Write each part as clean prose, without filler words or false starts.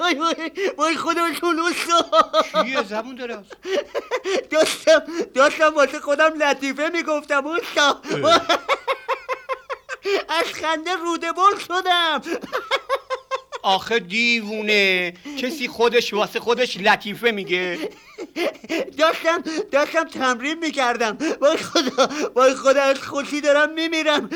وای خودتون استاد. چیه زبون دراز؟ داشتم واسه خودم لطیفه میگفتم استاد. از خنده روده شدم. آخه دیوونه، کسی خودش واسه خودش لطیفه میگه؟ داشتم تمرین میکردم. وای خدا از خوشی دارم میمیرم.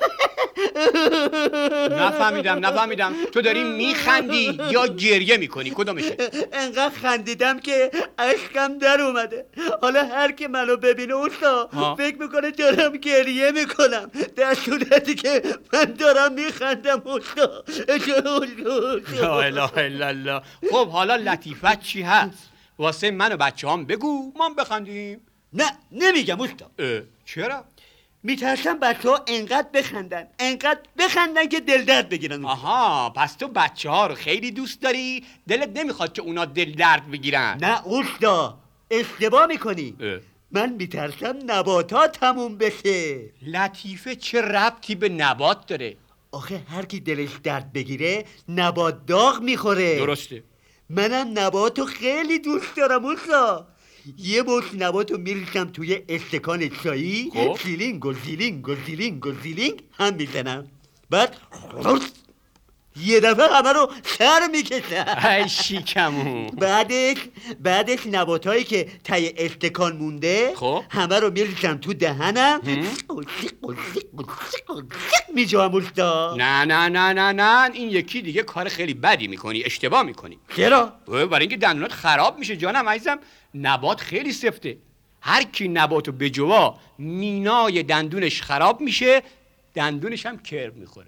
نفهمیدم تو داری میخندی یا گریه میکنی؟ کدومشه؟ انقدر خندیدم که اشکم در اومده. حالا هر کی منو ببینه استاد فکر میکنه دارم گریه میکنم، در صورتی که من دارم میخندم استاد. لا اله الا الله. خب حالا لطیفت چی هست؟ واسه من و بچه هم بگو ما بخندیم. نه نمیگم استاد. چرا؟ میترسم بچه ها انقدر بخندن که دل درد بگیرن. آها، پس تو بچه ها رو خیلی دوست داری، دلت نمیخواد که اونا دل درد بگیرن. نه استاد، اشتباه میکنی. من میترسم نباتات تموم بشه. لطیفه چه ربطی به نبات داره؟ آخه هر کی دلش درد بگیره نبات داغ میخوره. درسته. منم نباتو خیلی دوست دارم استاد. یه مش نباتو میریزم توی استکان چایی، زیلینگ هم میزنم، بعد یه دفعه همه رو سر میکشم. ای شیکمون. بعدش نباتایی که تای استکان مونده همه رو میریزم تو دهنم، میجوام استاد. نه این یکی دیگه کار خیلی بدی میکنی، اشتباه میکنی. چرا؟ برای اینکه دندونات خراب میشه جانم عزیزم. نبات خیلی سفته، هر کی نباتو بجوا مینای دندونش خراب میشه، دندونش هم کرب میخوره.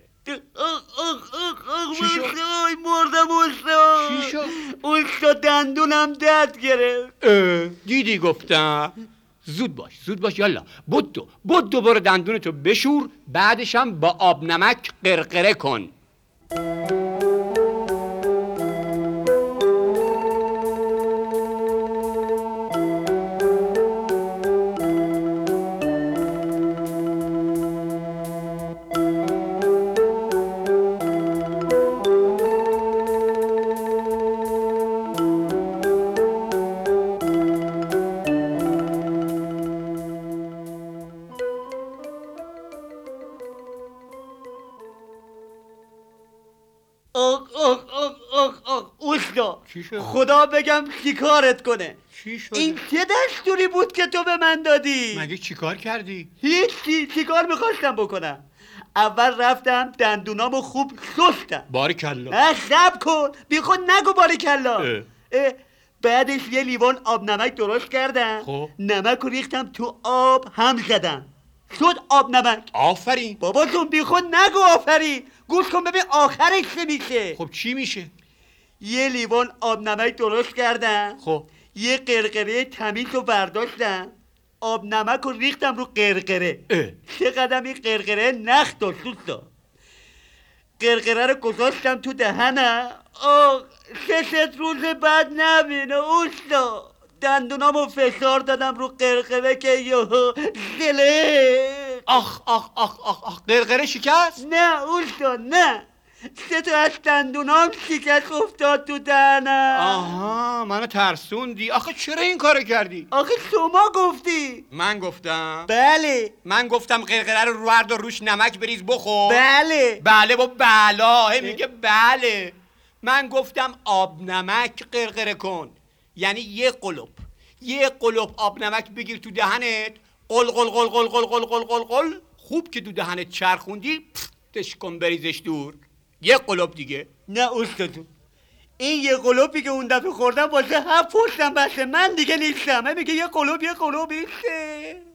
چی شد؟ مردم استاد. چی شد؟ استاد دندونم درد گرفت. دیدی گفتم. زود باش یالا بدو برو دندونتو بشور، بعدش هم با آب نمک قرقره کن. خدا بگم چیکارت کنه. چی شد؟ این چه دستوری بود که تو به من دادی؟ مگه چیکار کردی؟ هیچی. چیکار میخواستم بکنم؟ اول رفتم دندونامو خوب شستم. باریکلا. صبر کن، بی خود نگو باریکلا. بعدش یه لیوان آب نمک درست کردم. نمک رو ریختم تو آب هم زدم، شد آب نمک. آفرین. بابا جون بی خود نگو آفرین، گوش کن ببین آخرش چه میشه. خب چی میشه؟ یه لیوان آب نمک درست کردم. یه قرقره تمیز رو برداشتم، آب نمک رو ریختم رو قرقره. چه قدم این قرقره نخ داشت دوستا. قرقره رو گذاشتم تو دهنم. 3 روز بعد نبینه اوستا، دندونامو فشار دادم رو قرقره که یهو زله. آخ قرقره شکست؟ نه اوستا نه، 3 تا از دندونام شکست افتاد تو دهنم. آها منو ترسوندی. آخه چرا این کارو کردی؟ آخه شما گفتی. من گفتم؟ بله. من گفتم قرقره رو ورد و روش نمک بریز بخور. بله با بلا میگه بله. من گفتم آب نمک قرقره کن، یعنی یه قلوب آب نمک بگیر تو دهنت، قل قل قل قل قل قل قل قل قل، خوب که تو دهنت چرخوندی تش کن بریزش دور. یه قلوب دیگه. نه استادون، این یه قلوبی که اون دفعه خوردم واسه 7 پشتم بسه، من دیگه نیستم. میگه یه قلوب ایسته.